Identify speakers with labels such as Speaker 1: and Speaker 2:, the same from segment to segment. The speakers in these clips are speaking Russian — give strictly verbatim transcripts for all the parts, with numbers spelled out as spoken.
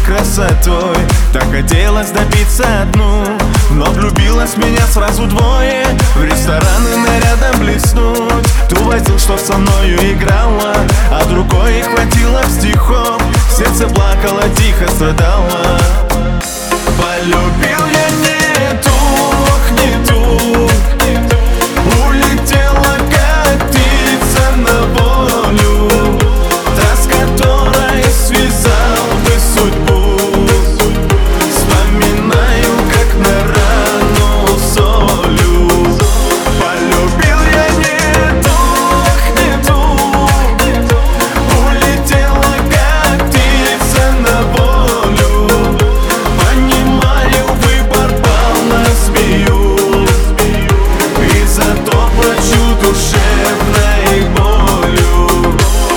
Speaker 1: красотой. Так хотелось добиться одну, но влюбилась в меня сразу двое. В рестораны нарядом блеснуть, ту возил, что со мною играла, а другой хватило в стихов. Сердце плакало, тихо страдало. Полюбил я не ту, ох, не ту. Улетела как птица на волю, та, с которой связал бы судьбу. Вспоминаю, как на рану солью. Полюбил я не ту, ох, не ту. Улетела как птица на волю. Понимаю, выбор пал на змею, и зато плачу душевной болью.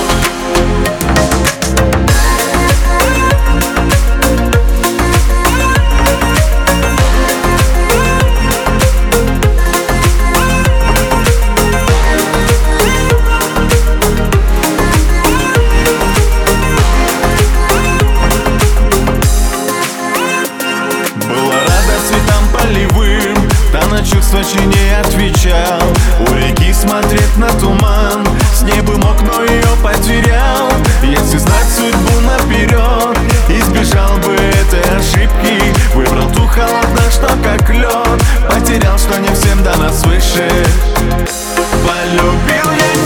Speaker 1: Была рада цветам полевым, та на чувства не отвечал. У реки смотреть на туман, с неба мог, но ее потерял. Если знать судьбу наперед, избежал бы этой ошибки. Выбрал ту холодно, что как лед, потерял, что не всем дано свыше. Полюбил я